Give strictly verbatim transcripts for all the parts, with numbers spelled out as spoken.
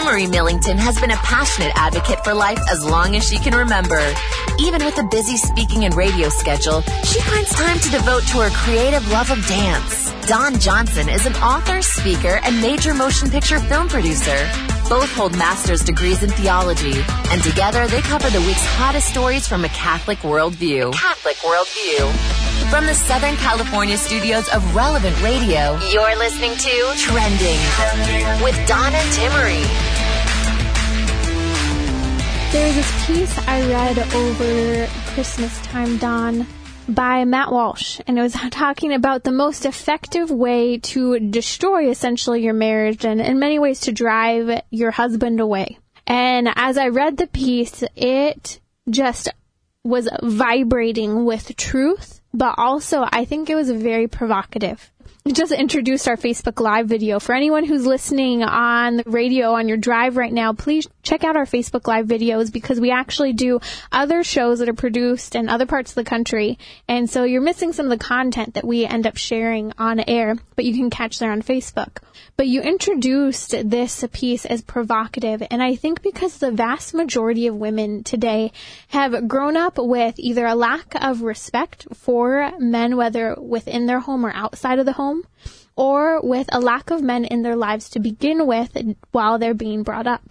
Timmery Millington has been a passionate advocate for life as long as she can remember. Even with a busy speaking and radio schedule, she finds time to devote to her creative love of dance. Dawn Johnson is an author, speaker, and major motion picture film producer. Both hold master's degrees in theology, and together they cover the week's hottest stories from a Catholic worldview. Catholic worldview. From the Southern California studios of Relevant Radio, you're listening to Trending with Dawn and Timmery. There was this piece I read over Christmas time, Dawn, by Matt Walsh, and it was talking about the most effective way to destroy essentially your marriage and in many ways to drive your husband away. And as I read the piece, it just was vibrating with truth, but also I think it was very provocative. We just introduced our Facebook Live video. For anyone who's listening on the radio on your drive right now, please check out our Facebook Live videos because we actually do other shows that are produced in other parts of the country. And so you're missing some of the content that we end up sharing on air, but you can catch there on Facebook. But you introduced this piece as provocative, and I think because the vast majority of women today have grown up with either a lack of respect for men, whether within their home or outside of the home, or with a lack of men in their lives to begin with while they're being brought up.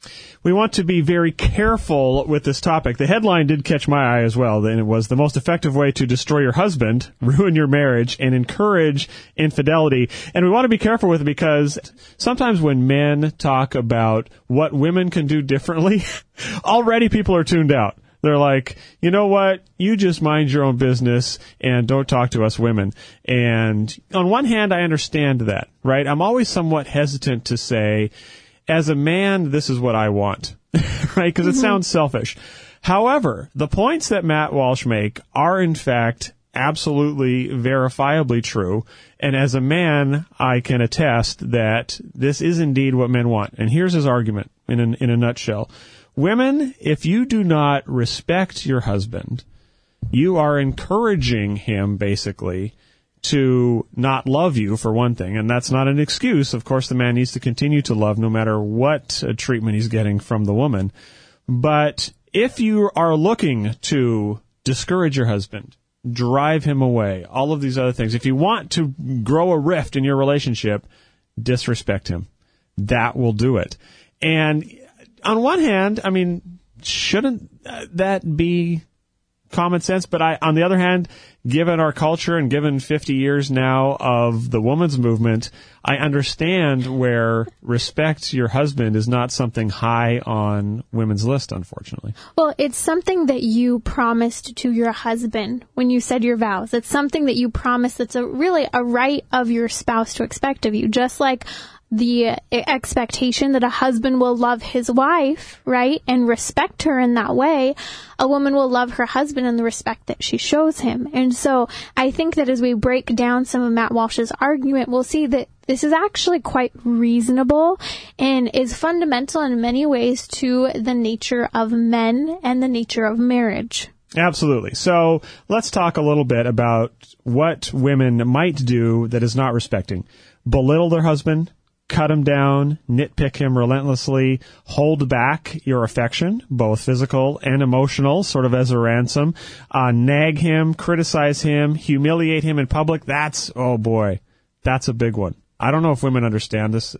We want to be very careful with this topic. The headline did catch my eye as well, and it was the most effective way to destroy your husband, ruin your marriage, and encourage infidelity. And we want to be careful with it because sometimes when men talk about what women can do differently, already people are tuned out. They're like, you know what, you just mind your own business and don't talk to us women. And on one hand, I understand that, right? I'm always somewhat hesitant to say, as a man, this is what I want, right? Because mm-hmm. it sounds selfish. However, the points that Matt Walsh make are, in fact, absolutely verifiably true. And as a man, I can attest that this is indeed what men want. And here's his argument in a, in a nutshell. Women, if you do not respect your husband, you are encouraging him, basically, to not love you, for one thing. And that's not an excuse. Of course, the man needs to continue to love no matter what uh, treatment he's getting from the woman. But if you are looking to discourage your husband, drive him away, all of these other things, if you want to grow a rift in your relationship, disrespect him. That will do it. And on one hand, I mean, shouldn't that be common sense? But I, on the other hand, given our culture and given fifty years now of the women's movement, I understand where respect your husband is not something high on women's list, unfortunately. Well, it's something that you promised to your husband when you said your vows. It's something that you promised that's a really a right of your spouse to expect of you, just like the expectation that a husband will love his wife, right, and respect her in that way. A woman will love her husband in the respect that she shows him. And so I think that as we break down some of Matt Walsh's argument, we'll see that this is actually quite reasonable and is fundamental in many ways to the nature of men and the nature of marriage. Absolutely. So let's talk a little bit about what women might do that is not respecting. Belittle their husband, cut him down, nitpick him relentlessly, hold back your affection, both physical and emotional, sort of as a ransom, uh, nag him, criticize him, humiliate him in public. That's, oh boy, that's a big one. I don't know if women understand this.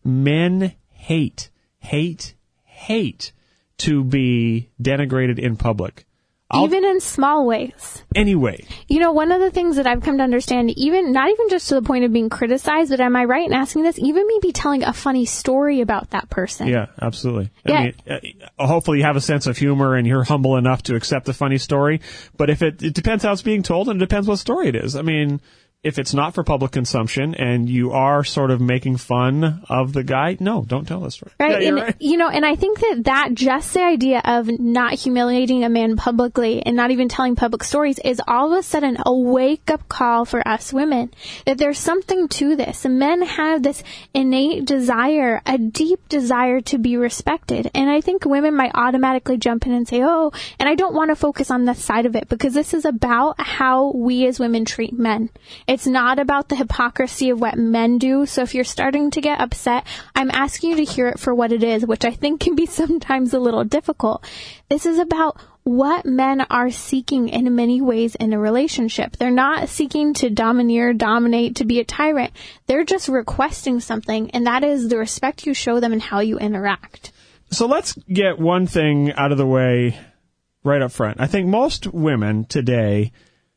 Men hate, hate, hate to be denigrated in public. I'll, even in small ways. Anyway. You know, one of the things that I've come to understand, even not even just to the point of being criticized, but am I right in asking this? Even maybe telling a funny story about that person. Yeah, absolutely. Yeah. I mean, uh, hopefully you have a sense of humor and you're humble enough to accept a funny story. But if it, it depends how it's being told and it depends what story it is. I mean, if it's not for public consumption and you are sort of making fun of the guy, no, don't tell this story. Right. Yeah, you're and, right. You know, and I think that that just the idea of not humiliating a man publicly and not even telling public stories is all of a sudden a wake-up call for us women. That there's something to this. Men have this innate desire, a deep desire to be respected. And I think women might automatically jump in and say, oh, and I don't want to focus on this side of it because this is about how we as women treat men. It's not about the hypocrisy of what men do. So if you're starting to get upset, I'm asking you to hear it for what it is, which I think can be sometimes a little difficult. This is about what men are seeking in many ways in a relationship. They're not seeking to domineer, dominate, to be a tyrant. They're just requesting something, and that is the respect you show them and how you interact. So let's get one thing out of the way right up front. I think most women today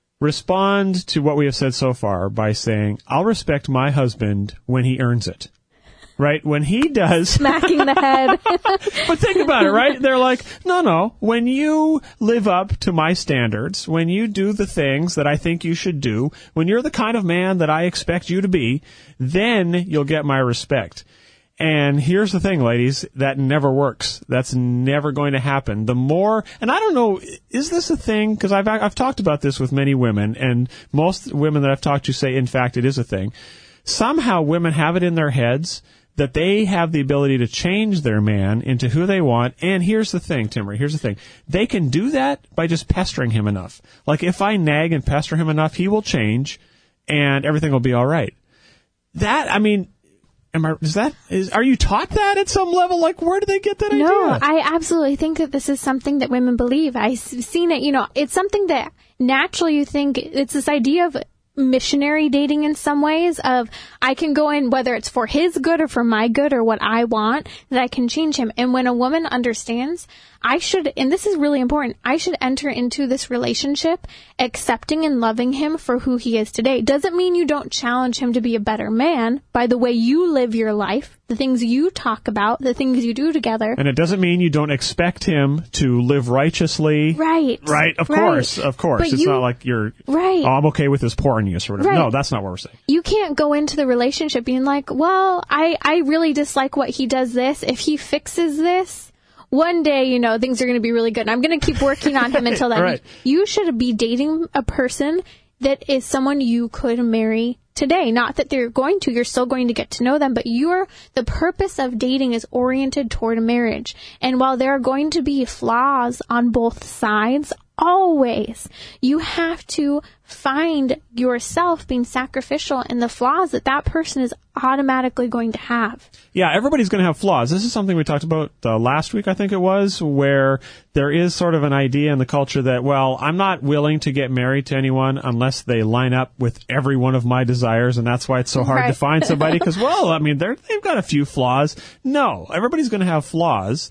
respond to what we have said so far by saying, I'll respect my husband when he earns it. Right? When he does... Smacking the head. But think about it, right? They're like, no, no. When you live up to my standards, when you do the things that I think you should do, when you're the kind of man that I expect you to be, then you'll get my respect. And here's the thing, ladies, that never works. That's never going to happen. The more, and I don't know, is this a thing? Because I've, I've talked about this with many women, and most women that I've talked to say, in fact, it is a thing. Somehow women have it in their heads that they have the ability to change their man into who they want. And here's the thing, Timmerie, here's the thing. They can do that by just pestering him enough. Like, if I nag and pester him enough, he will change, and everything will be all right. That, I mean... Am I, is that, is, are you taught that at some level? Like, where do they get that idea? No, I absolutely think that this is something that women believe. I've seen it, you know, it's something that naturally you think, it's this idea of missionary dating in some ways of I can go in, whether it's for his good or for my good or what I want, that I can change him. And when a woman understands, I should, and this is really important, I should enter into this relationship accepting and loving him for who he is today. Doesn't mean you don't challenge him to be a better man by the way you live your life, the things you talk about, the things you do together. And it doesn't mean you don't expect him to live righteously. Right. Right, of right. course, of course. But it's you, not like you're, right. oh, I'm okay with his porn use or whatever. Right. No, that's not what we're saying. You can't go into the relationship being like, well, I, I really dislike what he does this. If he fixes this, one day, you know, things are going to be really good. And I'm going to keep working on him until then. Right. You should be dating a person that is someone you could marry today. Not that they're going to, you're still going to get to know them, but you're, the purpose of dating is oriented toward a marriage. And while there are going to be flaws on both sides, always, you have to find yourself being sacrificial in the flaws that that person is automatically going to have. Yeah, everybody's going to have flaws. This is something we talked about uh, last week, I think it was, where there is sort of an idea in the culture that, well, I'm not willing to get married to anyone unless they line up with every one of my desires, and that's why it's so hard right. to find somebody, because, well, I mean, they're, they've got a few flaws. No, everybody's going to have flaws,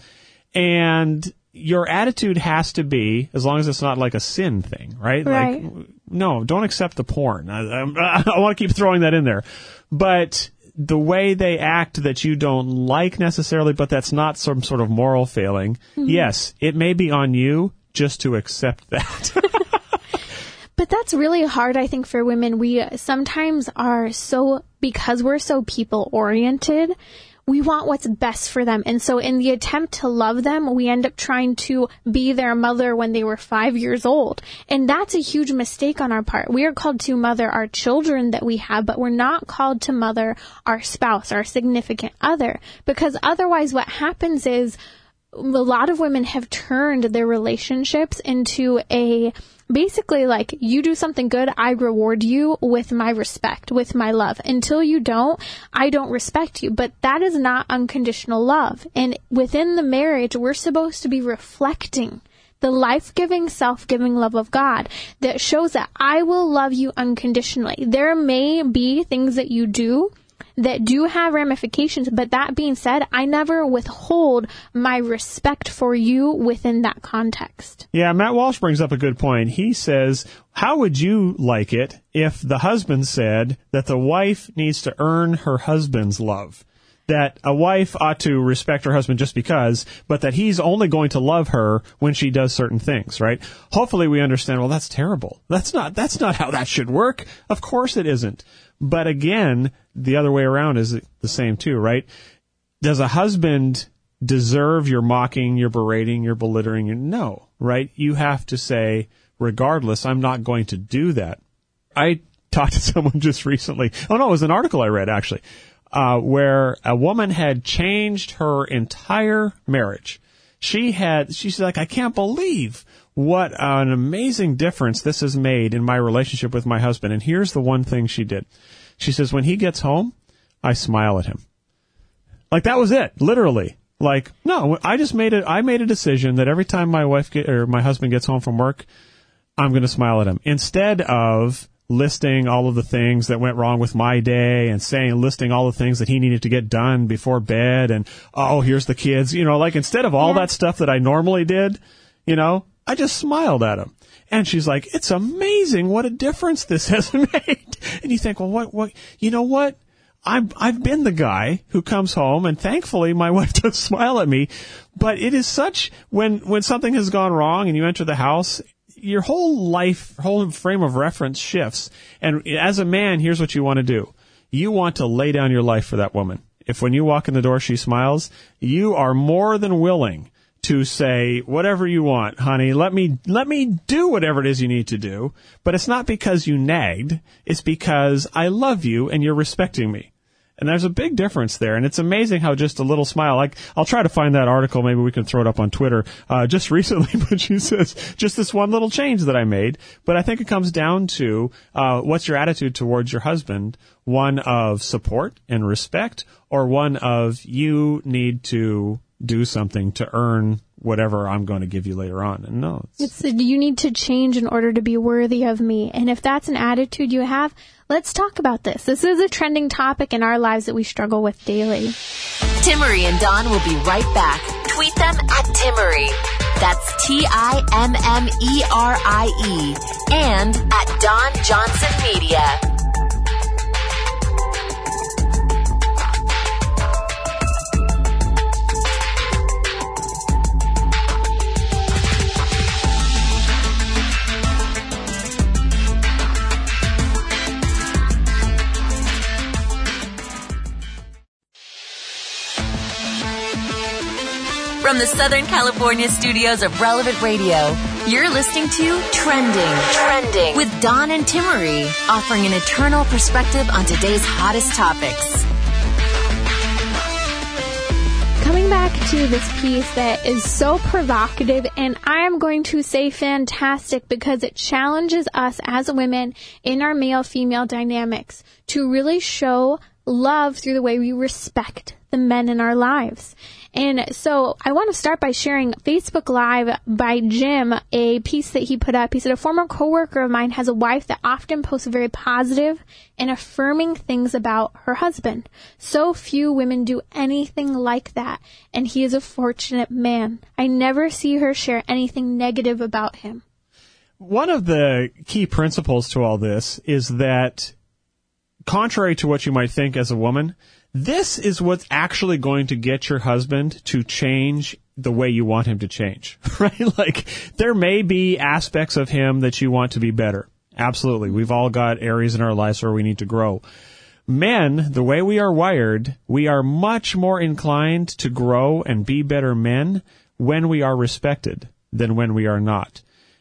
and your attitude has to be, as long as it's not like a sin thing, right? Right. Like, no, don't accept the porn. I, I, I want to keep throwing that in there. But the way they act that you don't like necessarily, but that's not some sort of moral failing, mm-hmm. yes, it may be on you just to accept that. But that's really hard, I think, for women. We sometimes are so, because we're so people-oriented, we want what's best for them. And so in the attempt to love them, we end up trying to be their mother when they were five years old. And that's a huge mistake on our part. We are called to mother our children that we have, but we're not called to mother our spouse, our significant other. Because otherwise what happens is a lot of women have turned their relationships into a basically like, you do something good, I reward you with my respect, with my love. Until you don't, I don't respect you. But that is not unconditional love. And within the marriage, we're supposed to be reflecting the life-giving, self-giving love of God that shows that I will love you unconditionally. There may be things that you do that do have ramifications, but that being said, I never withhold my respect for you within that context. Yeah, Matt Walsh brings up a good point. He says, how would you like it if the husband said that the wife needs to earn her husband's love? That a wife ought to respect her husband just because, but that he's only going to love her when she does certain things, right? Hopefully we understand, well, that's terrible. That's not, that's not how that should work. Of course it isn't. But again, the other way around is the same too, right? Does a husband deserve your mocking, your berating, your belittling? No, right? You have to say, regardless, I'm not going to do that. I talked to someone just recently. Oh no, it was an article I read actually. Uh, where a woman had changed her entire marriage. She had, she's like, I can't believe what an amazing difference this has made in my relationship with my husband. And here's the one thing she did. She says, when he gets home, I smile at him. Like, that was it, literally. Like, no, I just made it. I made a decision that every time my wife get, or my husband gets home from work, I'm going to smile at him instead of listing all of the things that went wrong with my day and saying, listing all the things that he needed to get done before bed. And, oh, here's the kids, you know, like instead of all yeah. that stuff that I normally did, you know, I just smiled at him. And she's like, it's amazing what a difference this has made. And you think, well, what, what, you know what? I've, I've been the guy who comes home, and thankfully my wife does smile at me, but it is such, when, when something has gone wrong and you enter the house, your whole life, whole frame of reference shifts. And as a man, here's what you want to do. You want to lay down your life for that woman. If when you walk in the door, she smiles, you are more than willing to say, whatever you want, honey, let me, let me do whatever it is you need to do. But it's not because you nagged. It's because I love you and you're respecting me. And there's a big difference there. And it's amazing how just a little smile, like, I'll try to find that article. Maybe we can throw it up on Twitter, uh, just recently, but she says, just this one little change that I made. But I think it comes down to, uh, what's your attitude towards your husband? One of support and respect, or one of you need to do something to earn whatever I'm going to give you later on. And no, it's, it's you need to change in order to be worthy of me. And if that's an attitude you have, let's talk about this. This is a trending topic in our lives that we struggle with daily. Timmerie and Dawn will be right back. Tweet them at Timmerie. That's T I M M E R I E. And at Dawn Johnson Media. From the Southern California studios of Relevant Radio, you're listening to Trending, Trending with Dawn and Timmerie, offering an eternal perspective on today's hottest topics. Coming back to this piece that is so provocative, and I am going to say fantastic, because it challenges us as women in our male-female dynamics to really show love through the way we respect the men in our lives. And so I want to start by sharing Facebook Live by Jim, a piece that he put up. He said, a former coworker of mine has a wife that often posts very positive and affirming things about her husband. So few women do anything like that, and he is a fortunate man. I never see her share anything negative about him. One of the key principles to all this is that, contrary to what you might think as a woman, this is what's actually going to get your husband to change the way you want him to change, right? Like, there may be aspects of him that you want to be better. Absolutely. We've all got areas in our lives where we need to grow. Men, the way we are wired, we are much more inclined to grow and be better men when we are respected than when we are not.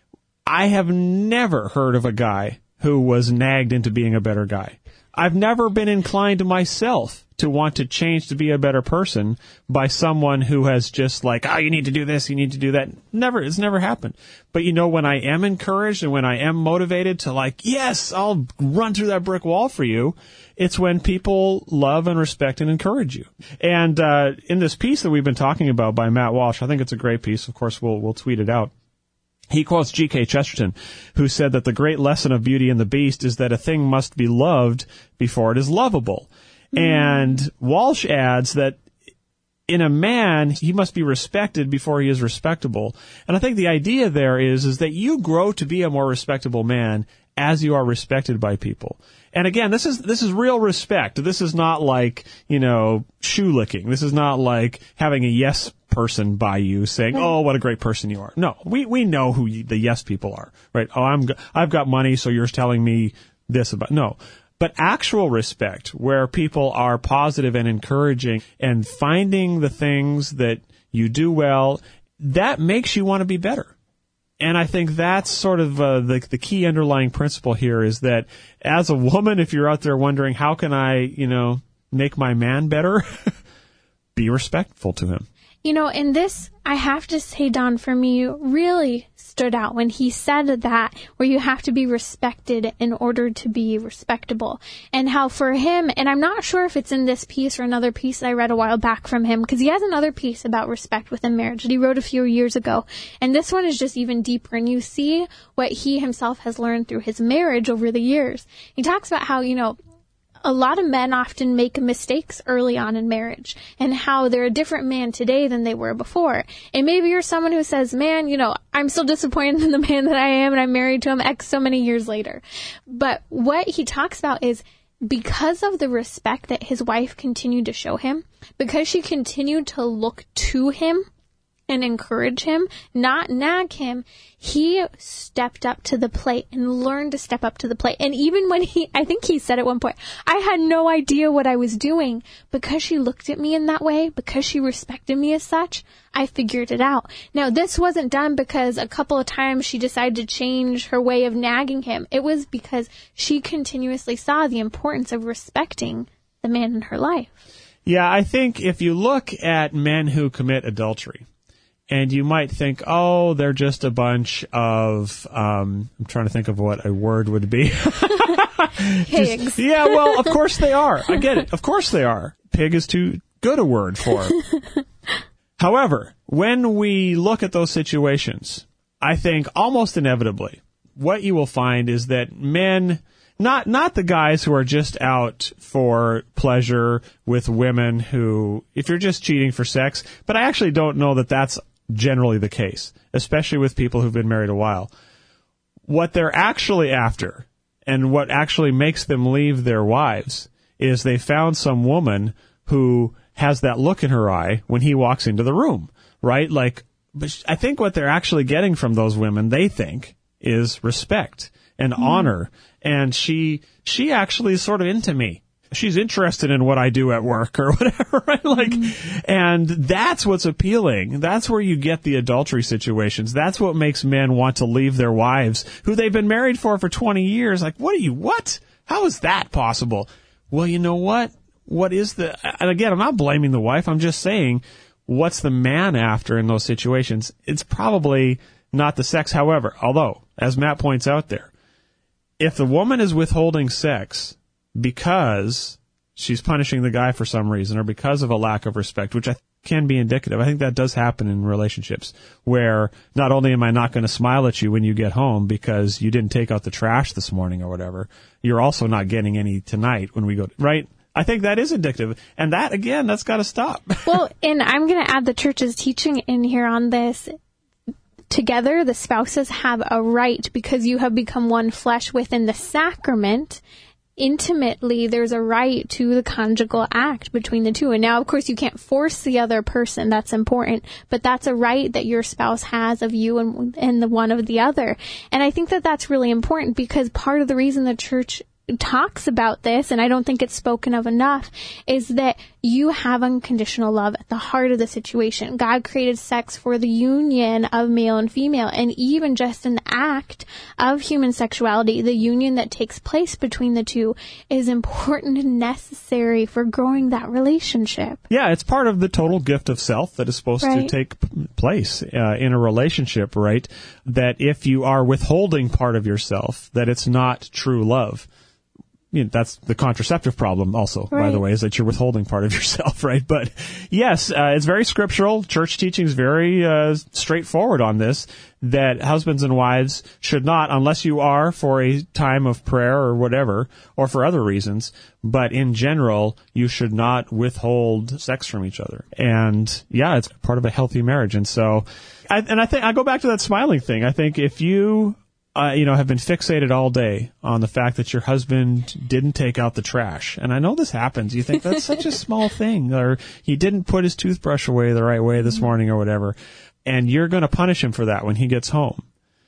I have never heard of a guy who was nagged into being a better guy. I've never been inclined myself to want to change to be a better person by someone who has just like, oh, you need to do this, you need to do that. Never, it's never happened. But you know, when I am encouraged and when I am motivated to like, yes, I'll run through that brick wall for you, it's when people love and respect and encourage you. And uh in this piece that we've been talking about by Matt Walsh, I think it's a great piece. Of course, we'll we'll tweet it out. He quotes G K Chesterton, who said that the great lesson of Beauty and the Beast is that a thing must be loved before it is lovable. Mm. And Walsh adds that in a man, he must be respected before he is respectable. And I think the idea there is, is that you grow to be a more respectable man as you are respected by people. And again, this is, this is real respect. This is not like, you know, shoe licking. This is not like having a yes person by you saying, oh, what a great person you are. No, we, we know who you, the yes people are, right? Oh, I'm, I've got money, so you're telling me this about, no. But actual respect, where people are positive and encouraging and finding the things that you do well, that makes you want to be better. And I think that's sort of uh, the the key underlying principle here, is that as a woman, if you're out there wondering, how can I, you know, make my man better? Be respectful to him. You know, and this, I have to say, Don, for me, really stood out when he said that, where you have to be respected in order to be respectable. And how for him, and I'm not sure if it's in this piece or another piece I read a while back from him, because he has another piece about respect within marriage that he wrote a few years ago. And this one is just even deeper, and you see what he himself has learned through his marriage over the years. He talks about how, you know, a lot of men often make mistakes early on in marriage, and how they're a different man today than they were before. And maybe you're someone who says, man, you know, I'm still disappointed in the man that I am, and I'm married to him X so many years later. But what he talks about is, because of the respect that his wife continued to show him, because she continued to look to him and encourage him, not nag him, he stepped up to the plate and learned to step up to the plate. And even when he, I think he said at one point, I had no idea what I was doing. Because she looked at me in that way, because she respected me as such, I figured it out. Now, this wasn't done because a couple of times she decided to change her way of nagging him. It was because she continuously saw the importance of respecting the man in her life. Yeah, I think if you look at men who commit adultery, and you might think, oh, they're just a bunch of, um, I'm trying to think of what a word would be. Pigs. Just, yeah, well, of course they are. I get it. Of course they are. Pig is too good a word for it. However, when we look at those situations, I think almost inevitably, what you will find is that men, not not the guys who are just out for pleasure with women who, if you're just cheating for sex, but I actually don't know that that's generally the case, especially with people who've been married a while. What they're actually after, and what actually makes them leave their wives, is they found some woman who has that look in her eye when he walks into the room, right? Like, but I think what they're actually getting from those women, they think, is respect and mm-hmm. honor. And she, she actually is sort of into me. She's interested in what I do at work or whatever, right? Like, mm-hmm. and that's what's appealing. That's where you get the adultery situations. That's what makes men want to leave their wives who they've been married for for twenty years. Like, what are you, what? How is that possible? Well, you know what? What is the, and again, I'm not blaming the wife. I'm just saying, what's the man after in those situations? It's probably not the sex. However, although, as Matt points out there, if the woman is withholding sex because she's punishing the guy for some reason or because of a lack of respect, which I think can be indicative. I think that does happen in relationships where not only am I not going to smile at you when you get home because you didn't take out the trash this morning or whatever, you're also not getting any tonight when we go, right? I think that is indicative. And that, again, that's got to stop. Well, and I'm going to add the church's teaching in here on this. Together, the spouses have a right, because you have become one flesh within the sacrament. Intimately, there's a right to the conjugal act between the two. And now, of course, you can't force the other person. That's important. But that's a right that your spouse has of you and, and the one of the other. And I think that that's really important, because part of the reason the church talks about this, and I don't think it's spoken of enough, is that you have unconditional love at the heart of the situation. God created sex for the union of male and female, and even just an act of human sexuality, the union that takes place between the two, is important and necessary for growing that relationship. Yeah, it's part of the total gift of self that is supposed right. to take place uh, in a relationship, right? That if you are withholding part of yourself, that it's not true love. You know, that's the contraceptive problem also, right. by the way, is that you're withholding part of yourself, right? But yes, uh, it's very scriptural. Church teaching is very uh, straightforward on this, that husbands and wives should not, unless you are for a time of prayer or whatever, or for other reasons, but in general, you should not withhold sex from each other. And yeah, it's part of a healthy marriage. And so, I, and I think I go back to that smiling thing. I think if you Uh, you know, have been fixated all day on the fact that your husband didn't take out the trash. And I know this happens. You think that's such a small thing, or he didn't put his toothbrush away the right way this morning or whatever. And you're going to punish him for that when he gets home.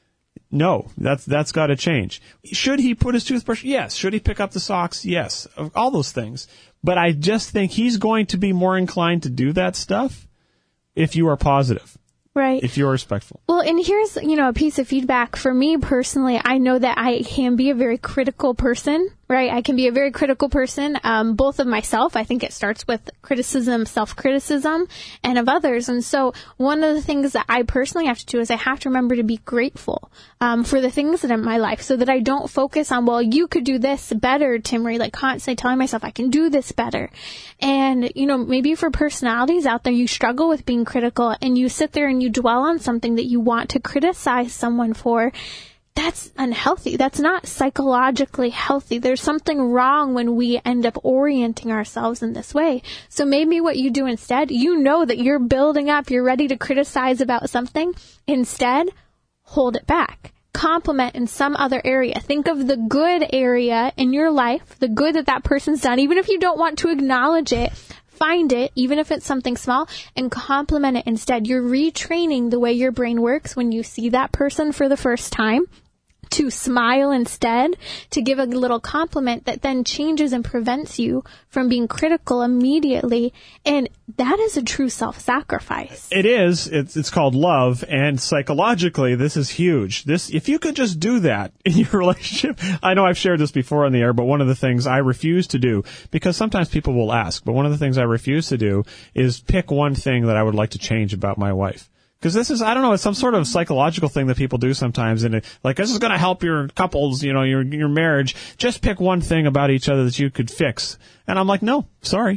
No, that's, that's got to change. Should he put his toothbrush? Yes. Should he pick up the socks? Yes. All those things. But I just think he's going to be more inclined to do that stuff if you are positive. Right. If you're respectful. Well, and here's, you know, a piece of feedback for me personally. I know that I can be a very critical person right? I can be a very critical person, um, both of myself. I think it starts with criticism, self-criticism, and of others. And so one of the things that I personally have to do is I have to remember to be grateful um, for the things that are in my life so that I don't focus on, well, you could do this better, Timmerie, like constantly telling myself I can do this better. And, you know, maybe for personalities out there, you struggle with being critical and you sit there and you dwell on something that you want to criticize someone for. That's unhealthy. That's not psychologically healthy. There's something wrong when we end up orienting ourselves in this way. So maybe what you do instead, you know that you're building up, you're ready to criticize about something. Instead, hold it back. Compliment in some other area. Think of the good area in your life, the good that that person's done, even if you don't want to acknowledge it. Find it, even if it's something small, and compliment it instead. You're retraining the way your brain works when you see that person for the first time to smile instead, to give a little compliment that then changes and prevents you from being critical immediately. And that is a true self-sacrifice. It is. It's, it's called love. And psychologically, this is huge. This, if you could just do that in your relationship, I know I've shared this before on the air, but one of the things I refuse to do, because sometimes people will ask, but one of the things I refuse to do is pick one thing that I would like to change about my wife. Because this is, I don't know, it's some sort of psychological thing that people do sometimes. And it, like, this is going to help your couples, you know, your your marriage. Just pick one thing about each other that you could fix. And I'm like, no, sorry.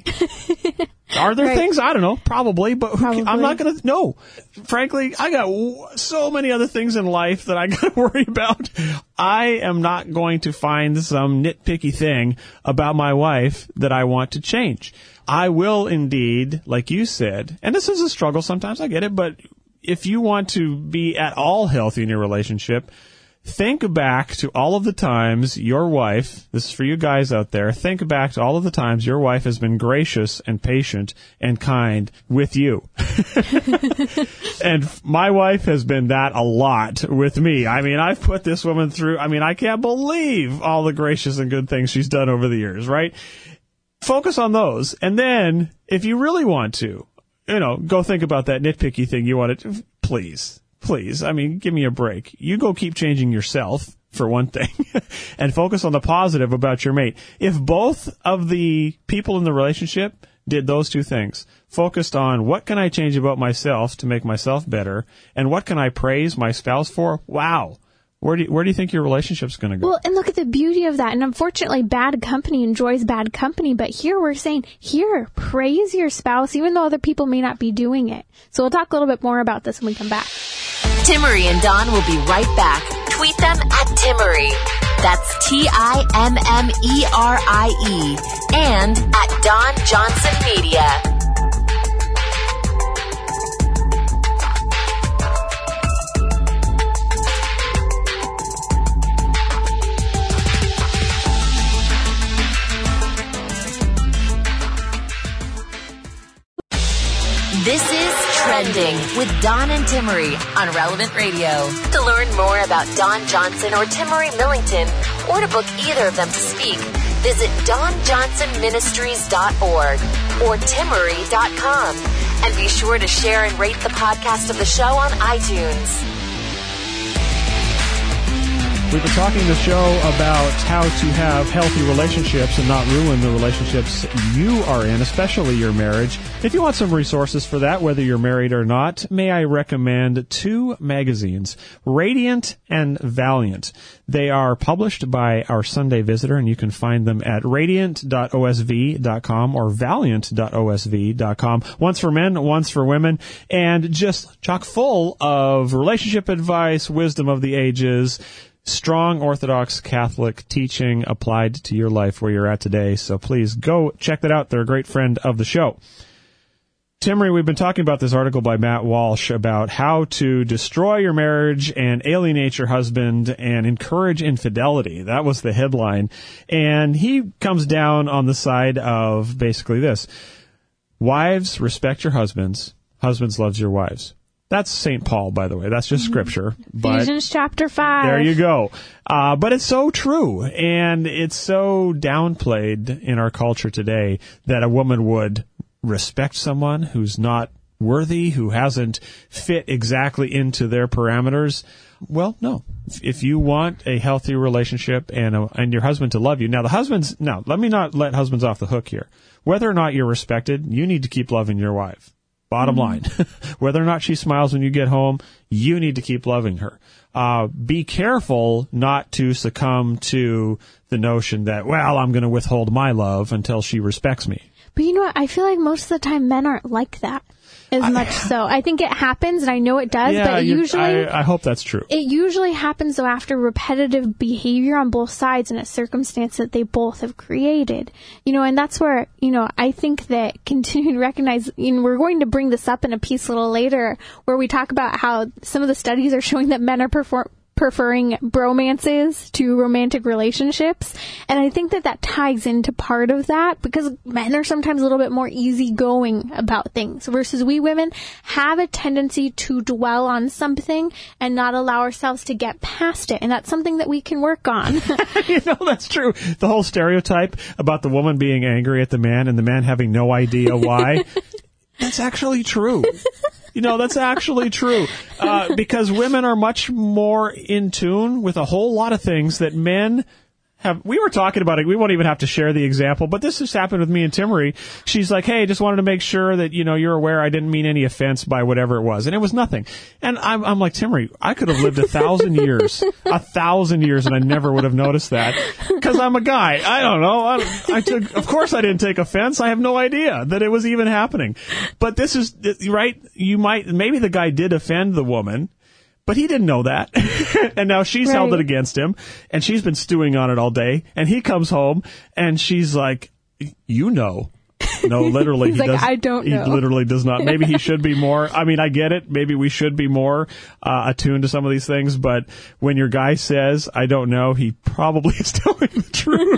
Are there right. things? I don't know. Probably. But Probably. I'm not going to, no. Frankly, I got so many other things in life that I got to worry about. I am not going to find some nitpicky thing about my wife that I want to change. I will indeed, like you said, and this is a struggle sometimes, I get it, but if you want to be at all healthy in your relationship, think back to all of the times your wife, this is for you guys out there, think back to all of the times your wife has been gracious and patient and kind with you. And my wife has been that a lot with me. I mean, I've put this woman through, I mean, I can't believe all the gracious and good things she's done over the years, right? Focus on those. And then, if you really want to, you know, go think about that nitpicky thing you want to, please, please. I mean, give me a break. You go keep changing yourself, for one thing, and focus on the positive about your mate. If both of the people in the relationship did those two things, focused on what can I change about myself to make myself better, and what can I praise my spouse for, wow. Where do you, where do you think your relationship's going to go? Well, and look at the beauty of that. And unfortunately, bad company enjoys bad company. But here we're saying, here, praise your spouse, even though other people may not be doing it. So we'll talk a little bit more about this when we come back. Timmerie and Dawn will be right back. Tweet them at Timmerie. That's T I M M E R I E. And at Dawn Johnson Media. This is Trending with Dawn and Timmerie on Relevant Radio. To learn more about Dawn Johnson or Timmerie Millington, or to book either of them to speak, visit dawn johnson ministries dot org or timmerie dot com. And be sure to share and rate the podcast of the show on iTunes. We've been talking the show about how to have healthy relationships and not ruin the relationships you are in, especially your marriage. If you want some resources for that, whether you're married or not, may I recommend two magazines, Radiant and Valiant. They are published by our Sunday Visitor, and you can find them at radiant dot o s v dot com or valiant dot o s v dot com. One's for men, one's for women, and just chock full of relationship advice, wisdom of the ages, strong Orthodox Catholic teaching applied to your life where you're at today. So please go check that out. They're a great friend of the show. Timmerie, we've been talking about this article by Matt Walsh about how to destroy your marriage and alienate your husband and encourage infidelity. That was the headline. And he comes down on the side of basically this. Wives, respect your husbands. Husbands, loves your wives. That's Saint Paul, by the way. That's just scripture. But Ephesians chapter five. There you go. Uh, but it's so true. And it's so downplayed in our culture today that a woman would respect someone who's not worthy, who hasn't fit exactly into their parameters. Well, no. If you want a healthy relationship and a, and your husband to love you, now the husbands, now let me not let husbands off the hook here. Whether or not you're respected, you need to keep loving your wife. Bottom mm-hmm. line. Whether or not she smiles when you get home, you need to keep loving her. Uh, be careful not to succumb to the notion that, well, I'm going to withhold my love until she respects me. But you know what? I feel like most of the time men aren't like that. As I, much so. I think it happens, and I know it does, yeah, but it usually... I, I hope that's true. It usually happens, though, after repetitive behavior on both sides in a circumstance that they both have created. You know, and that's where, you know, I think that continue to recognize, you know, we're going to bring this up in a piece a little later, where we talk about how some of the studies are showing that men are perform- preferring bromances to romantic relationships. And I think that that ties into part of that, because men are sometimes a little bit more easygoing about things, versus we women have a tendency to dwell on something and not allow ourselves to get past it. And that's something that we can work on. You know, that's true. The whole stereotype about the woman being angry at the man and the man having no idea why, that's actually true. You know, that's actually true, uh, because women are much more in tune with a whole lot of things that men have. We were talking about it. We won't even have to share the example, but this has happened with me and Timmery. She's like, hey, just wanted to make sure that, you know, you're aware I didn't mean any offense by whatever it was. And it was nothing. And I'm, I'm like, Timmery, I could have lived a thousand years, a thousand years, and I never would have noticed that, because I'm a guy. I don't know. I, I took, of course I didn't take offense. I have no idea that it was even happening. But this is, right, you might, maybe the guy did offend the woman, but he didn't know that. And now she's right. held it against him, and she's been stewing on it all day. And he comes home, and she's like, you know. No, literally, He's he like, does. I don't know. He literally does not. Maybe he should be more. I mean, I get it. Maybe we should be more uh, attuned to some of these things. But when your guy says, I don't know, he probably is telling the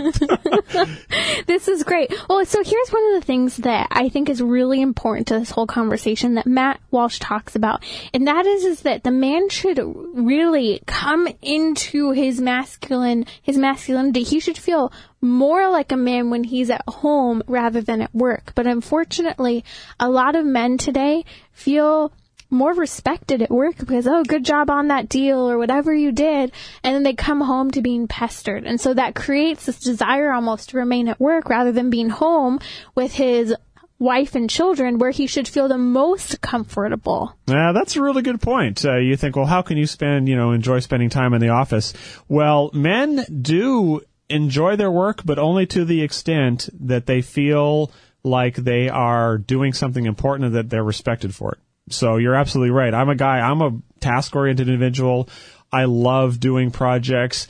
truth. This is great. Well, so here's one of the things that I think is really important to this whole conversation that Matt Walsh talks about. And that is, is that the man should really come into his masculine, his masculinity. He should feel more like a man when he's at home rather than at work. But unfortunately, a lot of men today feel more respected at work because, oh, good job on that deal or whatever you did. And then they come home to being pestered. And so that creates this desire almost to remain at work rather than being home with his wife and children, where he should feel the most comfortable. Yeah, that's a really good point. Uh, you think, well, how can you spend, you know, enjoy spending time in the office? Well, men do enjoy their work, but only to the extent that they feel like they are doing something important and that they're respected for it. So you're absolutely right. I'm a guy, I'm a task-oriented individual. I love doing projects,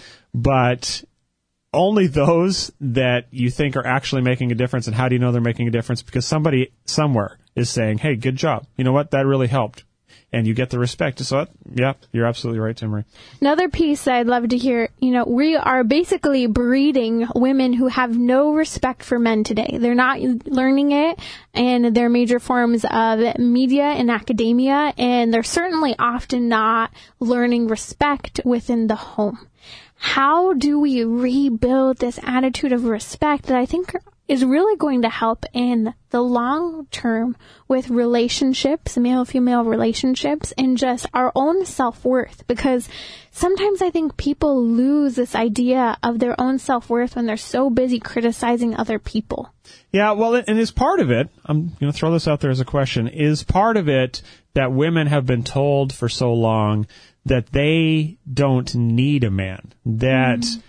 but only those that you think are actually making a difference. And how do you know they're making a difference? Because somebody somewhere is saying, hey, good job. You know what? That really helped. And you get the respect. So, yeah, you're absolutely right, Timmery. Another piece I'd love to hear, you know, we are basically breeding women who have no respect for men today. They're not learning it in their major forms of media and academia, and they're certainly often not learning respect within the home. How do we rebuild this attitude of respect that I think is really going to help in the long term with relationships, male-female relationships, and just our own self-worth? Because sometimes I think people lose this idea of their own self-worth when they're so busy criticizing other people. Yeah, well, and is part of it, I'm going to throw this out there as a question, is part of it that women have been told for so long that they don't need a man, that mm.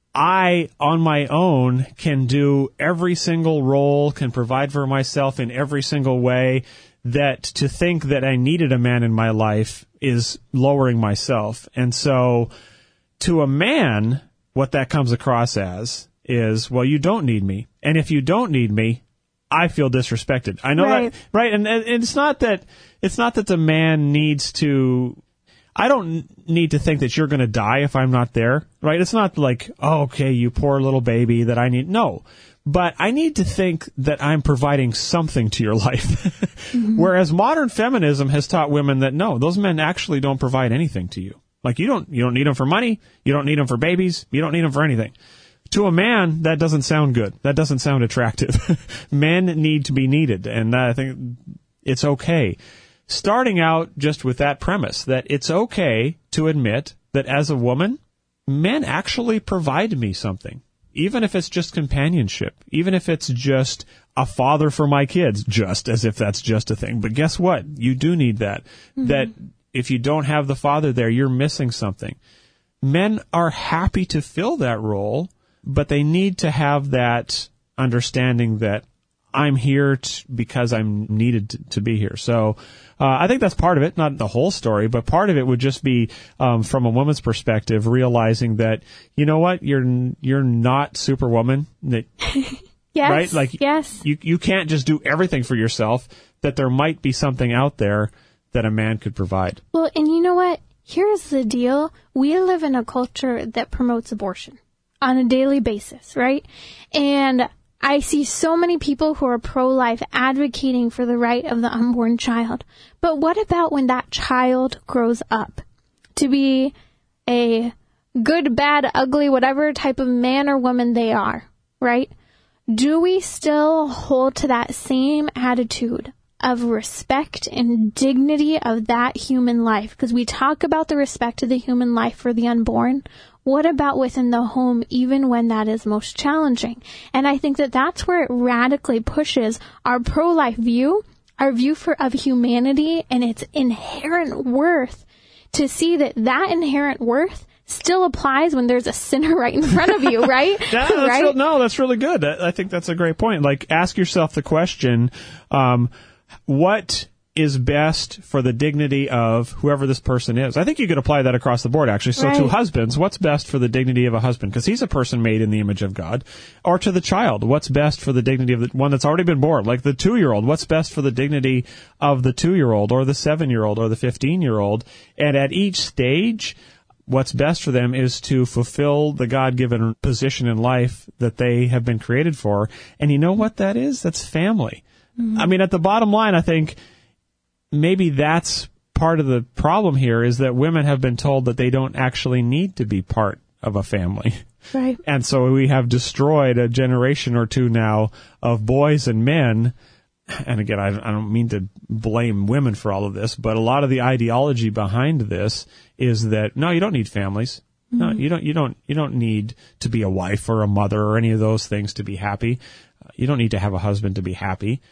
I, on my own, can do every single role, can provide for myself in every single way, that to think that I needed a man in my life is lowering myself. And so to a man, what that comes across as is, well, you don't need me. And if you don't need me, I feel disrespected. I know right. that, right? And, and it's not that, it's not that the man needs to, I don't need to think that you're going to die if I'm not there, right? It's not like, oh, okay, you poor little baby that I need. No, but I need to think that I'm providing something to your life. Mm-hmm. Whereas modern feminism has taught women that no, those men actually don't provide anything to you. Like you don't, you don't need them for money. You don't need them for babies. You don't need them for anything. To a man, that doesn't sound good. That doesn't sound attractive. Men need to be needed. And I think It's okay. Starting out just with that premise, that it's okay to admit that as a woman, men actually provide me something. Even if it's just companionship, even if it's just a father for my kids, just as if that's just a thing. But guess what? You do need that. Mm-hmm. That if you don't have the father there, you're missing something. Men are happy to fill that role, but they need to have that understanding that I'm here t- because I'm needed to, to be here. So uh, I think that's part of it, not the whole story, but part of it would just be um, from a woman's perspective, realizing that, you know what, you're you're not Superwoman. That, yes, right? Like, yes. you you can't just do everything for yourself. That there might be something out there that a man could provide. Well, and you know what? Here's the deal. We live in a culture that promotes abortion on a daily basis, right? And I see so many people who are pro-life advocating for the right of the unborn child. But what about when that child grows up to be a good, bad, ugly, whatever type of man or woman they are, right? Do we still hold to that same attitude of respect and dignity of that human life? Because we talk about the respect of the human life for the unborn. What about within the home, even when that is most challenging? And I think that that's where it radically pushes our pro-life view, our view for of humanity and its inherent worth, to see that that inherent worth still applies when there's a sinner right in front of you, right? Yeah, that's right? Real, no, that's really good. I think that's a great point. Like, ask yourself the question, um, what is best for the dignity of whoever this person is? I think you could apply that across the board, actually. So right. To husbands, what's best for the dignity of a husband? Because he's a person made in the image of God. Or to the child, what's best for the dignity of the one that's already been born? Like the two-year-old, what's best for the dignity of the two-year-old or the seven-year-old or the fifteen-year-old? And at each stage, what's best for them is to fulfill the God-given position in life that they have been created for. And you know what that is? That's family. Mm-hmm. I mean, at the bottom line, I think maybe that's part of the problem here, is that women have been told that they don't actually need to be part of a family. Right. And so we have destroyed a generation or two now of boys and men. And again, I, I don't mean to blame women for all of this, but a lot of the ideology behind this is that, no, you don't need families. Mm-hmm. No, you don't, you don't, you don't need to be a wife or a mother or any of those things to be happy. You don't need to have a husband to be happy.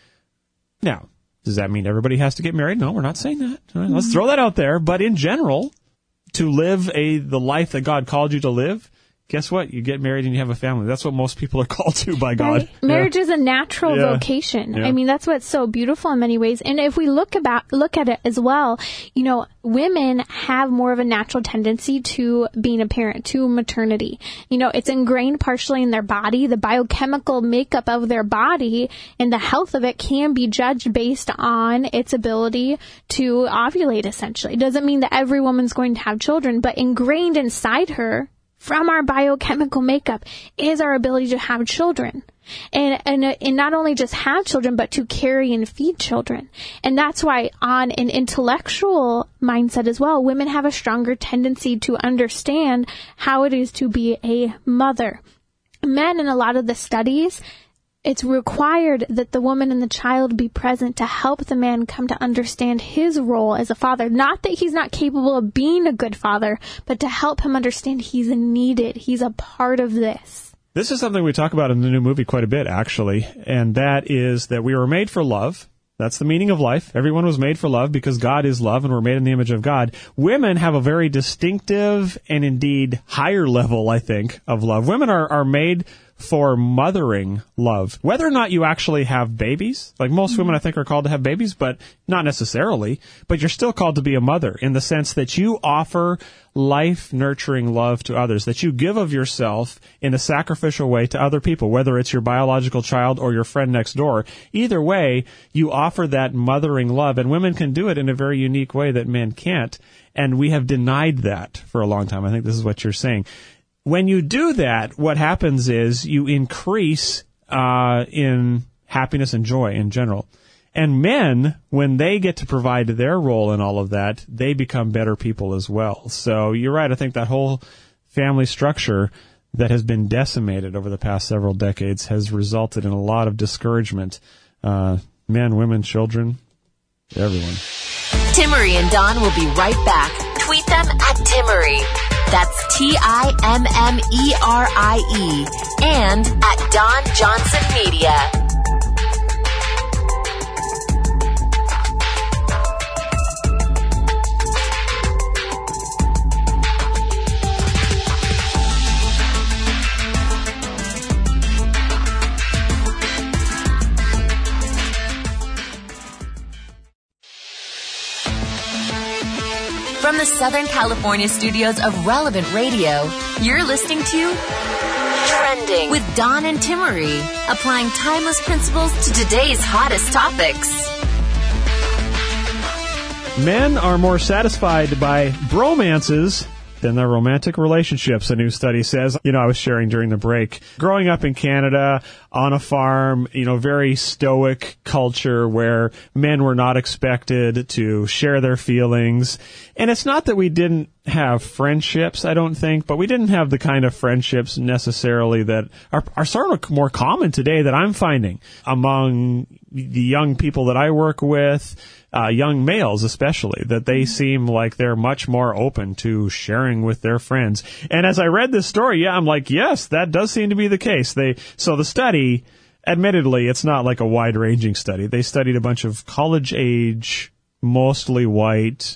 Now, does that mean everybody has to get married? No, we're not saying that. Mm-hmm. Let's throw that out there. But in general, to live a the life that God called you to live, guess what? You get married and you have a family. That's what most people are called to by God. Right. Marriage yeah. is a natural yeah. vocation. Yeah. I mean, that's what's so beautiful in many ways. And if we look about look at it as well, you know, women have more of a natural tendency to being a parent, to maternity. You know, it's ingrained partially in their body. The biochemical makeup of their body and the health of it can be judged based on its ability to ovulate, essentially. It doesn't mean that every woman's going to have children, but ingrained inside her from our biochemical makeup is our ability to have children. And, and, and not only just have children, but to carry and feed children. And that's why on an intellectual mindset as well, women have a stronger tendency to understand how it is to be a mother. Men, in a lot of the studies, it's required that the woman and the child be present to help the man come to understand his role as a father. Not that he's not capable of being a good father, but to help him understand he's needed. He's a part of this. This is something we talk about in the new movie quite a bit, actually, and that is that we were made for love. That's the meaning of life. Everyone was made for love because God is love and we're made in the image of God. Women have a very distinctive and indeed higher level, I think, of love. Women are, are made for mothering love. Whether or not you actually have babies, like most mm-hmm. women I think are called to have babies, but not necessarily, but you're still called to be a mother in the sense that you offer life-nurturing love to others, that you give of yourself in a sacrificial way to other people, whether it's your biological child or your friend next door. Either way, you offer that mothering love, and women can do it in a very unique way that men can't, and we have denied that for a long time. I think this is what you're saying. When you do that, what happens is you increase uh, in happiness and joy in general. And men, when they get to provide their role in all of that, they become better people as well. So you're right. I think that whole family structure that has been decimated over the past several decades has resulted in a lot of discouragement. Uh, men, women, children. everyone. Timmerie and Dawn will be right back. Tweet them at Timmerie. That's T I M M E R I E. And at Dawn Johnson Media. From the Southern California studios of Relevant Radio, you're listening to Trending with Dawn and Timmerie, applying timeless principles to today's hottest topics. Men are more satisfied by bromances than their romantic relationships, a new study says. You know, I was sharing during the break. Growing up in Canada, on a farm, you know, very stoic culture where men were not expected to share their feelings. And it's not that we didn't have friendships, I don't think, but we didn't have the kind of friendships necessarily that are, are sort of more common today that I'm finding among the young people that I work with. Uh, young males especially, that they seem like they're much more open to sharing with their friends. And as I read this story, yeah, I'm like, yes, that does seem to be the case. They, so the study, admittedly, it's not like a wide-ranging study. They studied a bunch of college-age, mostly white,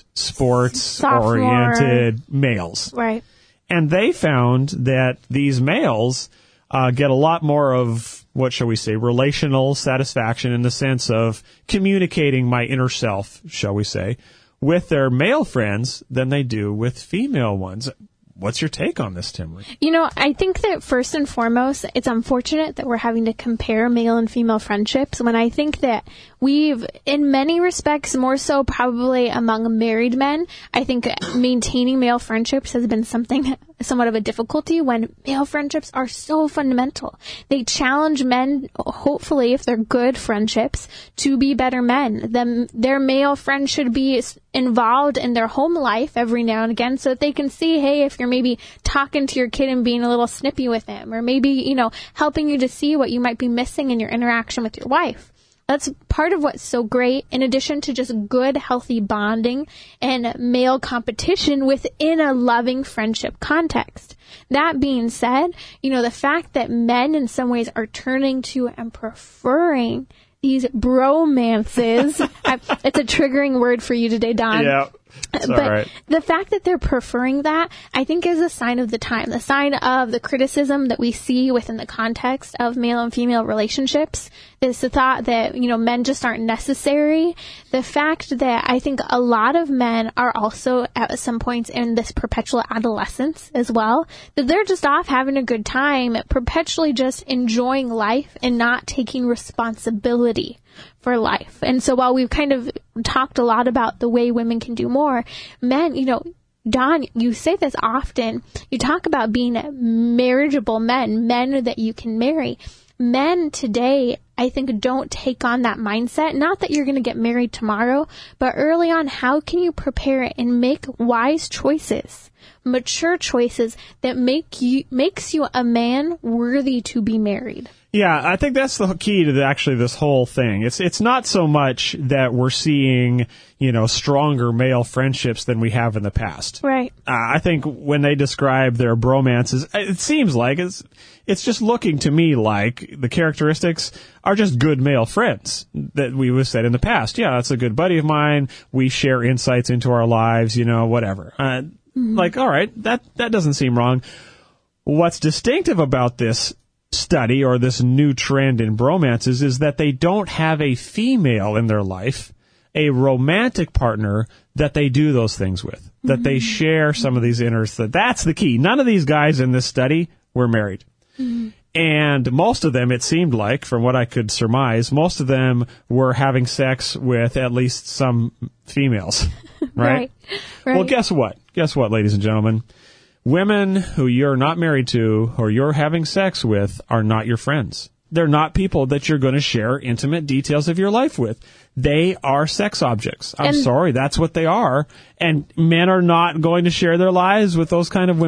sports-oriented males. Right. And they found that these males uh, get a lot more of, what shall we say, relational satisfaction in the sense of communicating my inner self, shall we say, with their male friends than they do with female ones. What's your take on this, Timmerie? You know, I think that first and foremost, it's unfortunate that we're having to compare male and female friendships when I think that we've, in many respects, more so probably among married men, I think maintaining male friendships has been something, somewhat of a difficulty when male friendships are so fundamental. They challenge men, hopefully, if they're good friendships, to be better men. Them, their male friend should be involved in their home life every now and again so that they can see, hey, if you're maybe talking to your kid and being a little snippy with him, or maybe, you know, helping you to see what you might be missing in your interaction with your wife. That's part of what's so great, in addition to just good, healthy bonding and male competition within a loving friendship context. That being said, you know, the fact that men in some ways are turning to and preferring these bromances, I, it's a triggering word for you today, Don. Yeah. It's but all right. The fact that they're preferring that, I think, is a sign of the time, the sign of the criticism that we see within the context of male and female relationships. This the thought that, you know, men just aren't necessary. The fact that I think a lot of men are also at some points in this perpetual adolescence as well, that they're just off having a good time, perpetually just enjoying life and not taking responsibility for life. And so while we've kind of talked a lot about the way women can do more, men, you know, Don, you say this often. You talk about being marriageable men, men that you can marry. Men today, I think, don't take on that mindset. Not that you're going to get married tomorrow, but early on, how can you prepare and make wise choices, mature choices that make you makes you a man worthy to be married? Yeah, I think that's the key to the, actually this whole thing. It's it's not so much that we're seeing, you know, stronger male friendships than we have in the past. Right. Uh, I think when they describe their bromances, it seems like it's it's just looking to me like the characteristics are just good male friends that we would have said in the past. Yeah, that's a good buddy of mine. We share insights into our lives, you know, whatever. Uh, mm-hmm. Like, all right, that that doesn't seem wrong. What's distinctive about this study or this new trend in bromances is that they don't have a female in their life, a romantic partner that they do those things with, mm-hmm. that they share some of these interests. That's the key. None of these guys in this study were married. Mm-hmm. And most of them, it seemed like, from what I could surmise, most of them were having sex with at least some females, right? right. right. Well, guess what? Guess what, ladies and gentlemen? Women who you're not married to or you're having sex with are not your friends. They're not people that you're going to share intimate details of your life with. They are sex objects. I'm and, sorry, that's what they are. And men are not going to share their lives with those kind of women.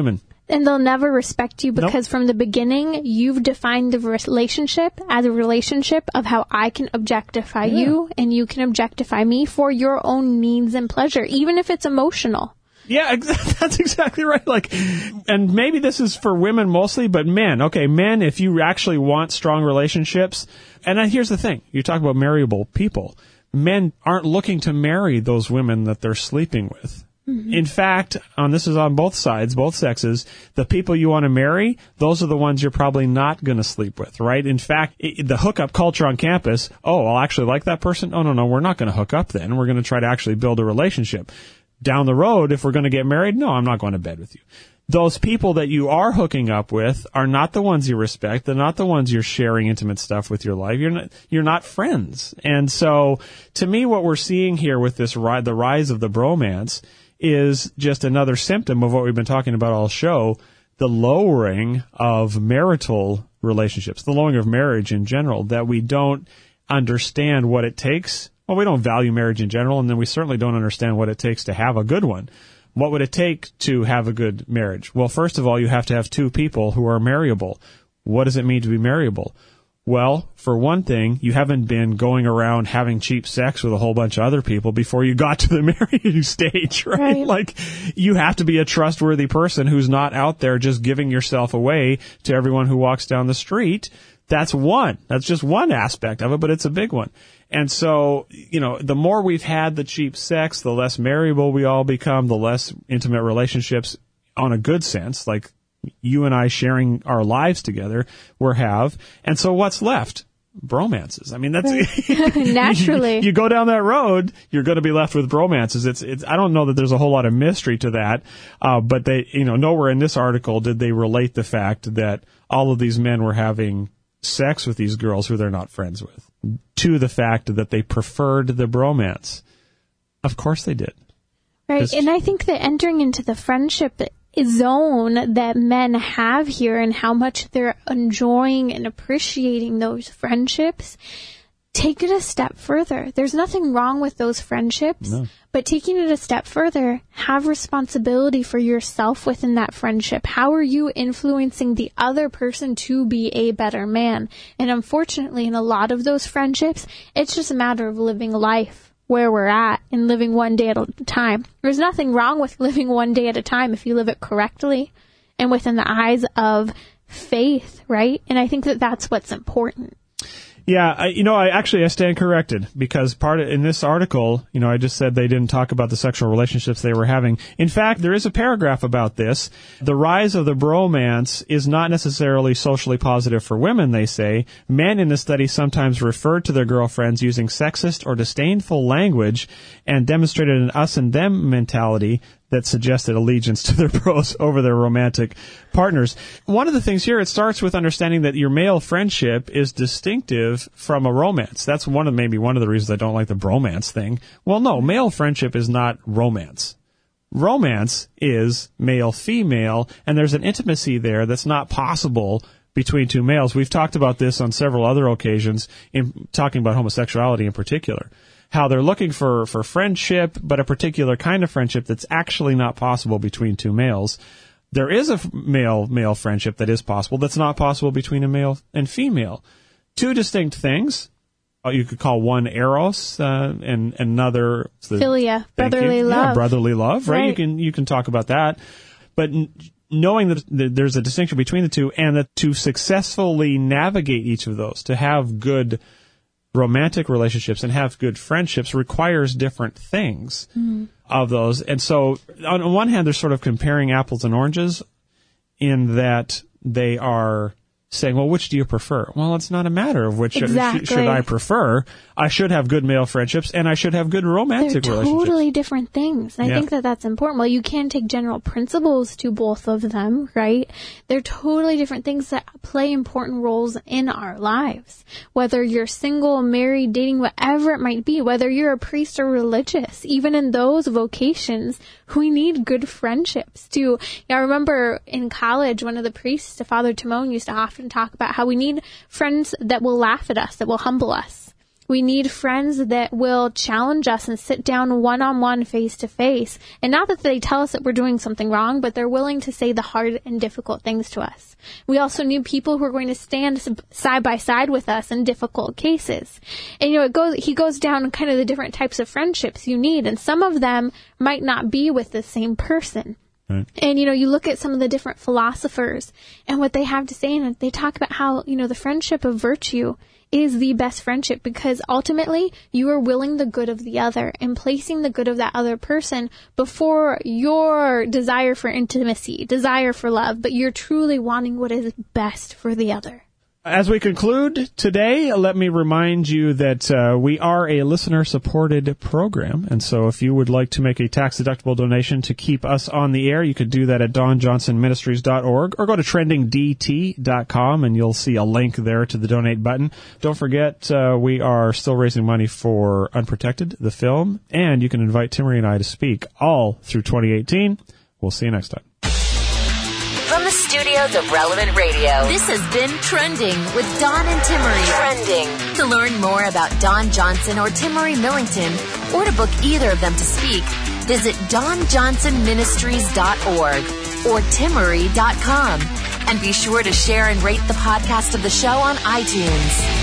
And they'll never respect you because Nope. from the beginning, you've defined the relationship as a relationship of how I can objectify Yeah. you and you can objectify me for your own needs and pleasure, even if it's emotional. Yeah, ex- that's exactly right. Like, and maybe this is for women mostly, but men, okay, men, if you actually want strong relationships, and then here's the thing, you talk about marryable people. Men aren't looking to marry those women that they're sleeping with. Mm-hmm. In fact, on this is on both sides, both sexes, the people you want to marry, those are the ones you're probably not going to sleep with, right? In fact, it, the hookup culture on campus, oh, I'll actually like that person? Oh, no, no, we're not going to hook up then. We're going to try to actually build a relationship. Down the road, if we're going to get married, no, I'm not going to bed with you. Those people that you are hooking up with are not the ones you respect. They're not the ones you're sharing intimate stuff with your life. You're not, you're not friends. And so, to me, what we're seeing here with this ri- the rise of the bromance is just another symptom of what we've been talking about all show, the lowering of marital relationships, the lowering of marriage in general, that we don't understand what it takes. Well, we don't value marriage in general, and then we certainly don't understand what it takes to have a good one. What would it take to have a good marriage? Well, first of all, you have to have two people who are marryable. What does it mean to be marryable? Well, for one thing, you haven't been going around having cheap sex with a whole bunch of other people before you got to the marrying stage, right? Right. Like, you have to be a trustworthy person who's not out there just giving yourself away to everyone who walks down the street. That's one. That's just one aspect of it, but it's a big one. And so, you know, the more we've had the cheap sex, the less marryable we all become, the less intimate relationships on a good sense, like you and I sharing our lives together, we have. And so what's left? Bromances. I mean, that's Naturally. you, you go down that road, you're going to be left with bromances. It's, it's, I don't know that there's a whole lot of mystery to that. Uh, but they, you know, nowhere in this article did they relate the fact that all of these men were having sex with these girls who they're not friends with, to the fact that they preferred the bromance. Of course they did. Right. It's- And I think that entering into the friendship zone that men have here and how much they're enjoying and appreciating those friendships, take it a step further. There's nothing wrong with those friendships, No. but taking it a step further, have responsibility for yourself within that friendship. How are you influencing the other person to be a better man? And unfortunately, in a lot of those friendships, it's just a matter of living life where we're at and living one day at a time. There's nothing wrong with living one day at a time if you live it correctly and within the eyes of faith, right? And I think that that's what's important. Yeah, I, you know, I actually, I stand corrected, because part of, in this article, you know, I just said they didn't talk about the sexual relationships they were having. In fact, there is a paragraph about this. The rise of the bromance is not necessarily socially positive for women, they say. Men in the study sometimes referred to their girlfriends using sexist or disdainful language and demonstrated an us and them mentality that suggested allegiance to their bros over their romantic partners. One of the things here, it starts with understanding that your male friendship is distinctive from a romance. That's one of maybe one of the reasons I don't like the bromance thing. Well, no, male friendship is not romance. Romance is male-female, and there's an intimacy there that's not possible between two males. We've talked about this on several other occasions, in talking about homosexuality in particular. How they're looking for, for friendship, but a particular kind of friendship that's actually not possible between two males. There is a male-male friendship that is possible that's not possible between a male and female. Two distinct things. You could call one eros, uh, and another Philia, Thank brotherly you. love. Yeah, brotherly love, right? Right. You can you can talk about that, but n- knowing that th- there's a distinction between the two, and that to successfully navigate each of those, to have good romantic relationships and have good friendships, requires different things mm-hmm. of those. And so, on one hand, they're sort of comparing apples and oranges, in that they are saying, well, which do you prefer? Well, it's not a matter of which exactly. sh- should I prefer. I should have good male friendships, and I should have good romantic They're relationships. totally different things. And I Yeah. think that that's important. Well, you can take general principles to both of them, right? They're totally different things that play important roles in our lives. Whether you're single, married, dating, whatever it might be, whether you're a priest or religious, even in those vocations, we need good friendships too. You know, I remember in college, one of the priests, Father Timon, used to often talk about how we need friends that will laugh at us, that will humble us. We need friends that will challenge us and sit down one-on-one, face-to-face. And not that they tell us that we're doing something wrong, but they're willing to say the hard and difficult things to us. We also need people who are going to stand side by side with us in difficult cases. And, you know, it goes, he goes down kind of the different types of friendships you need, and some of them might not be with the same person. Right. And, you know, you look at some of the different philosophers and what they have to say, and they talk about how, you know, the friendship of virtue is the best friendship because ultimately you are willing the good of the other and placing the good of that other person before your desire for intimacy, desire for love, but you're truly wanting what is best for the other. As we conclude today, let me remind you that uh, we are a listener-supported program, and so if you would like to make a tax-deductible donation to keep us on the air, you could do that at don johnson ministries dot org or go to trending d t dot com, and you'll see a link there to the donate button. Don't forget, uh, we are still raising money for Unprotected, the film, and you can invite Timmerie and I to speak all through twenty eighteen. We'll see you next time. From the studios of Relevant Radio, this has been Trending with Don and Timmerie. Trending. To learn more about Don Johnson or Timmerie Millington, or to book either of them to speak, visit don johnson ministries dot org or timmerie dot com. And be sure to share and rate the podcast of the show on iTunes.